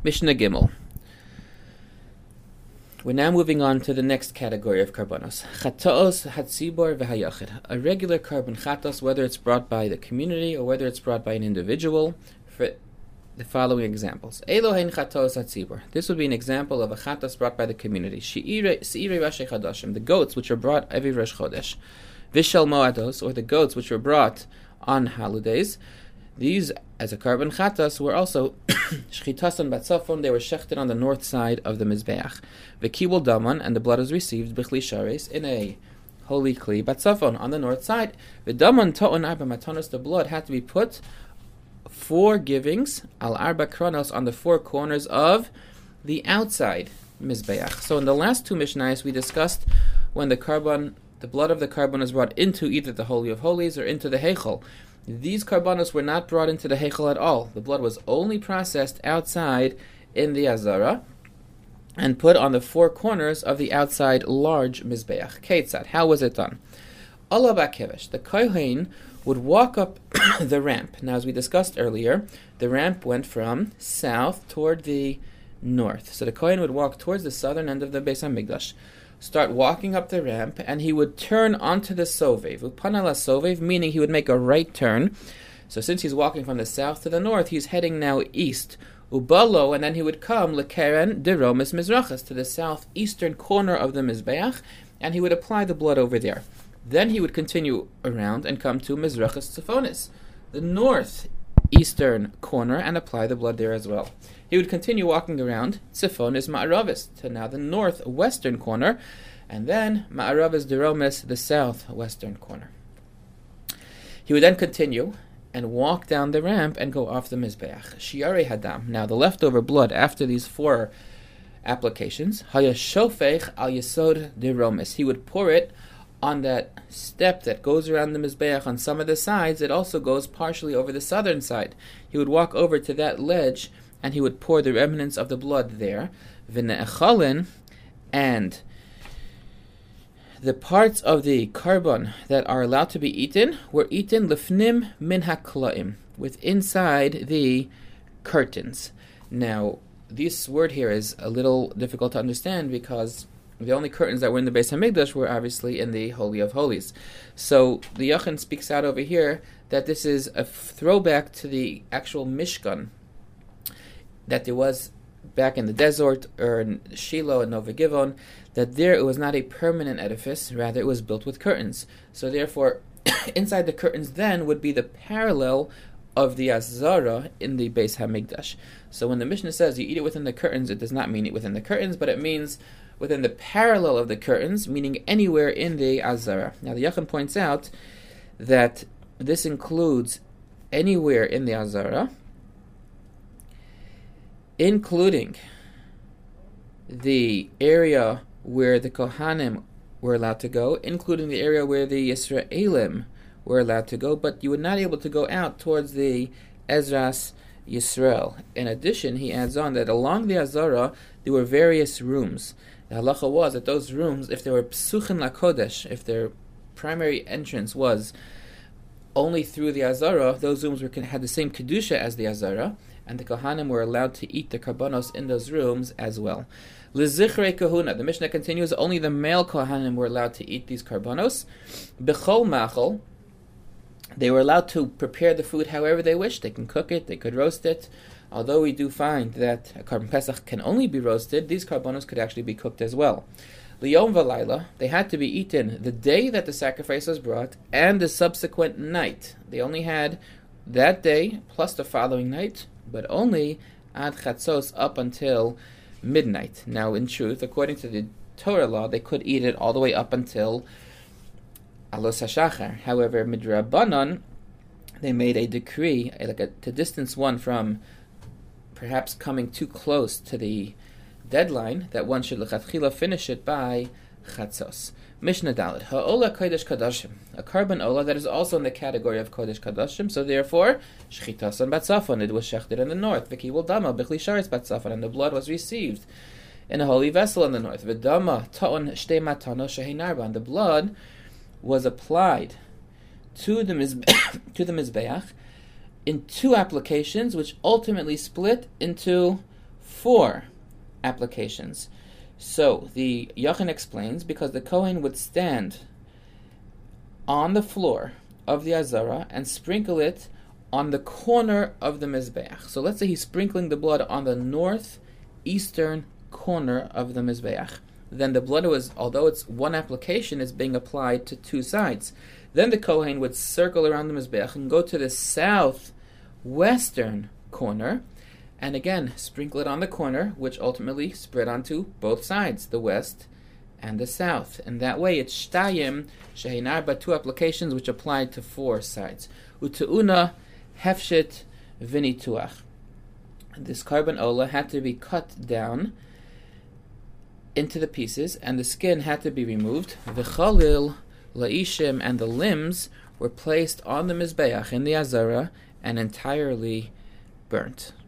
Mishnah Gimel. We're now moving on to the next category of karbanos. Chataos hatzibor v'hayachid. A regular carbon chatos, whether it's brought by the community or whether it's brought by an individual, for the following examples. Elohein chataos hatzibor. This would be an example of a chatos brought by the community. Seirei Rosh Chodeshim, the goats which are brought every Rosh Chodesh. Vishal moados, or the goats which were brought on holidays. These, as a carbon chatas, were also shchitasan batzafon. They were shechted on the north side of the mizbeach. V'kibul daman, and the blood was received b'chli shares, in a holy kli batzafon on the north side. V'daman ta'on arba matanos, the blood had to be put 4 givings al arba kronos on the 4 corners of the outside mizbeach. So in the last 2 mishnayos we discussed when the blood of the carbon is brought into either the Holy of Holies or into the Heichal. These karbanos were not brought into the Heichal at all. The blood was only processed outside in the Azara and put on the 4 corners of the outside large Mizbeach. Ketzad, how was it done? Allah Bakevesh, the Kohen would walk up the ramp. Now, as we discussed earlier, the ramp went from south toward the north. So the Kohen would walk towards the southern end of the Beis HaMikdash, start walking up the ramp, and he would turn onto the sovev. Upanala sovev, meaning he would make a right turn. So since he's walking from the south to the north, he's heading now east. Ubalo, and then he would come lekeren de romis mizrachas, to the southeastern corner of the mizbeach, and he would apply the blood over there. Then he would continue around and come to mizrachas tzifonis, the northeastern corner, and apply the blood there as well. He would continue walking around Tzifonis Ma'aravis, to now the northwestern corner, and then Ma'aravis Deromis, the southwestern corner. He would then continue and walk down the ramp and go off the Mizbeach. Shiare Hadam, now the leftover blood after these 4 applications, Hayashofech al Yesod Deromis. He would pour it on that step that goes around the Mizbeach on some of the sides. It also goes partially over the southern side. He would walk over to that ledge and he would pour the remnants of the blood there. V'ne'echalin, and the parts of the carbon that are allowed to be eaten were eaten lifnim min haklaim, with inside the curtains. Now, this word here is a little difficult to understand because the only curtains that were in the Beis HaMikdash were obviously in the Holy of Holies. So the Yachin speaks out over here that this is a throwback to the actual Mishkan that there was back in the desert, or in Shiloh and Nova Givon, that there it was not a permanent edifice, rather it was built with curtains. So therefore, inside the curtains then would be the parallel of the Azara in the Beis HaMikdash. So when the Mishnah says you eat it within the curtains, it does not mean it within the curtains, but it means within the parallel of the curtains, meaning anywhere in the Azara. Now the Yachin points out that this includes anywhere in the Azara, including the area where the Kohanim were allowed to go, including the area where the Yisraelim were allowed to go, but you were not able to go out towards the Ezras Yisrael. In addition, he adds on that along the Azara, there were various rooms. The halacha was that those rooms, if they were psuchin lakodesh, if their primary entrance was only through the Azara, those rooms had the same kedusha as the Azara, and the Kohanim were allowed to eat the karbanos in those rooms as well. L'zichrei kahuna, the Mishnah continues, only the male Kohanim were allowed to eat these karbanos. B'chol machol, they were allowed to prepare the food however they wished. They can cook it, they could roast it. Although we do find that a carbon pesach can only be roasted, these karbanos could actually be cooked as well. L'yom v'layla, they had to be eaten the day that the sacrifice was brought and the subsequent night. They only had that day plus the following night, but only ad chatzos, up until midnight. Now, in truth, according to the Torah law, they could eat it all the way up until alos hashachar. However, midrabanan, they made a decree, to distance one from perhaps coming too close to the deadline, that one should lechatchila finish it by chatzos. Mishnah Dalet, ha'ola kodesh kadashim, a carbon ola that is also in the category of kodesh kadashim. So therefore, shchitasan batzafon, it was shechted in the north. V'kibul dama b'chli sharis batzafon, and the blood was received in a holy vessel in the north. V'dama ta'on shtei matano shehinarba, and the blood was applied to the mizbeach in 2 applications, which ultimately split into 4 applications. So the Yachin explains, because the Kohen would stand on the floor of the Azara and sprinkle it on the corner of the Mizbeach. So let's say he's sprinkling the blood on the northeastern corner of the Mizbeach. Then the blood was, although it's one application, is being applied to 2 sides. Then the Kohen would circle around the Mizbeach and go to the southwestern corner, and again sprinkle it on the corner, which ultimately spread onto both sides, the west and the south. And that way it's shtayim shehinar, but 2 applications which applied to 4 sides. Uteuna hefshit vinituach. This carbon ola had to be cut down into the pieces, and the skin had to be removed. V'chalil la'ishim, and the limbs were placed on the mizbeach in the azara and entirely burnt.